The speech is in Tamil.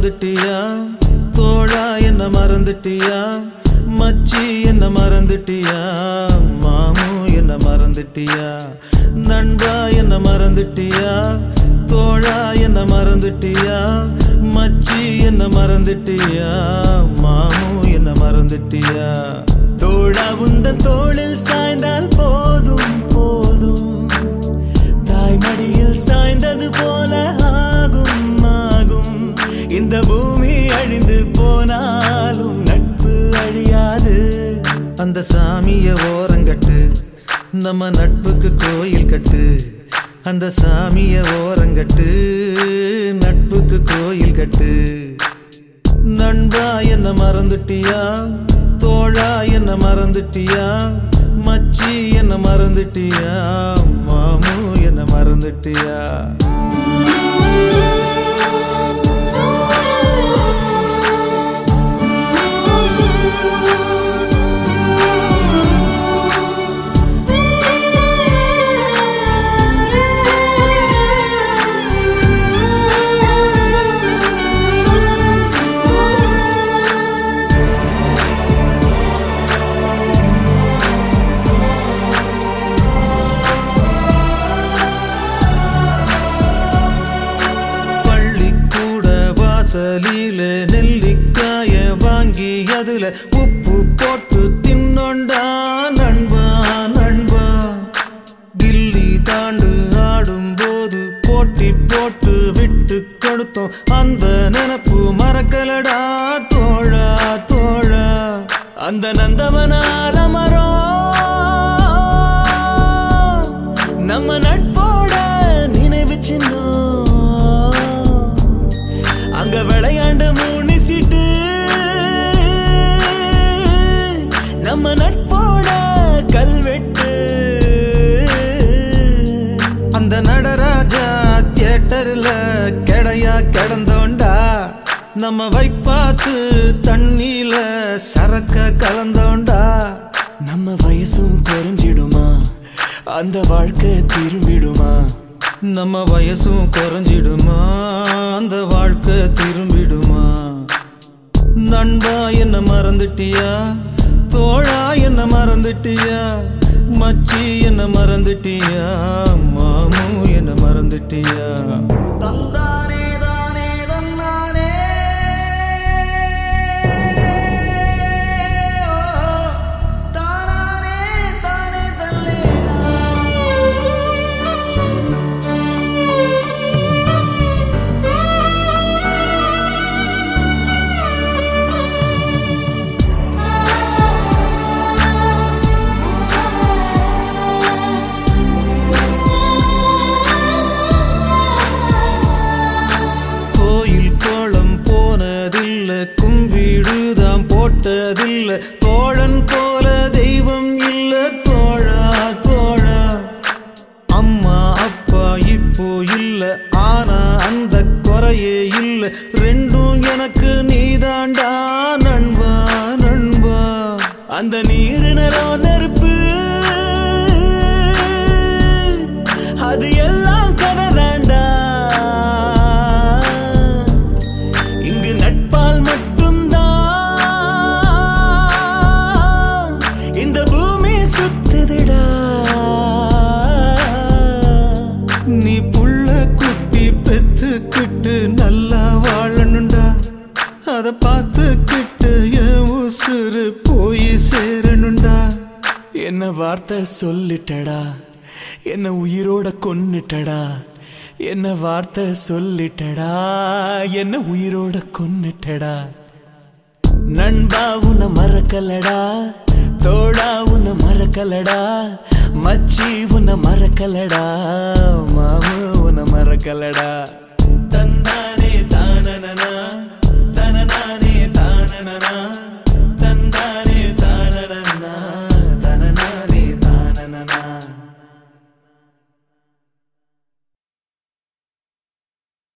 மறந்துட்டியா தோழா என்ன மறந்துட்டியா மச்சி என்ன மறந்துட்டியா மாமு என்ன மறந்துட்டியா நண்பா என்ன மறந்துட்டியா தோழா என்ன மறந்துட்டியா மச்சி என்ன மறந்துட்டியா மாமு என்ன மறந்துட்டியா தோழா உந்தன் தோளில் சாய்ந்தால் போதும் போதும் தாய்மடியில் சாய்ந்தது போல ஆகும் ஆகும் இந்த பூமி அழிந்து போனாலும் நட்பு அழியாது அந்த சாமிய ஓரங்கட்டு நம்ம நட்புக்கு கோயில் கட்டு அந்த சாமிய ஓரங்கட்டு நட்புக்கு கோயில் கட்டு நண்பா என்ன மறந்துட்டியா தோழா என்ன மறந்துட்டியா மச்சி என்ன மறந்துட்டியா மாமு என்ன மறந்துட்டியா வாசலில நெல்லிக்காய வாங்கி அதுல உப்பு போட்டு தின்னொண்டா நண்பா நண்பா கில்லி தாண்டு ஆடும் போது போட்டி போட்டு விட்டு கொடுத்தோம் அந்த நினப்பு மறக்கலடா தோழா தோழா அந்த நந்தவனார மரம் நம்ம நட்போட நினைவு சின்னம் அங்க விளையாண்டு மூணிசிட்டு நம்ம நட்போட கல்வெட்டு அந்த நடராஜா தியேட்டர்ல கெடையா கிடந்தோண்டா நம்ம வைப்பாத்து தண்ணியில சரக்க கலந்தோண்டா நம்ம வயசும் குறைஞ்சிடுமா அந்த வாழ்க்கை திரும்பிடுமா நம்ம வயசும் குறைஞ்சிடுமா அந்த வாழ்க்கை திரும்பிடுமா நண்பா என்ன மறந்துட்டியா தோழா என்ன மறந்துட்டியா மச்சி என்ன மறந்துட்டியா மாமு என்ன மறந்துட்டியா தந்தானே தானே தன்னானே தானானே தானே தல்லே கும்பிடுதாம் போட்டதில்ல தோழன் போல தெய்வம் இல்ல தோழா தோழா அம்மா அப்பா இப்போ இல்ல ஆனா அந்த குறையே இல்ல ரெண்டும் எனக்கு நீதாண்டா நண்பா நண்பா அந்த நீரு நிலம் நெருப்பு அது எல்லாம் கதை தாண்டா இங்கு நட்பால் மட்டும்தான் இந்த பூமி சுத்துதுடா நீ புள்ள குட்டி பெத்துக்கிட்டு நல்லா வாழணுண்டா அத பார்த்துக்கிட்டு என் உசுறு போய் சேரணுண்டா என்ன வார்த்தை சொல்லிட்டடா என்ன உயிரோட கொன்னுட்டடா என்ன வார்த்தை சொல்லிட்டடா என்ன உயிரோட கொன்னுட்டடா நண்பா உன்னை மறக்கலடா தோழா உன்னை மறக்கலடா மச்சி உன்னை மறக்கலடா மாமு உன்னை மறக்கலடா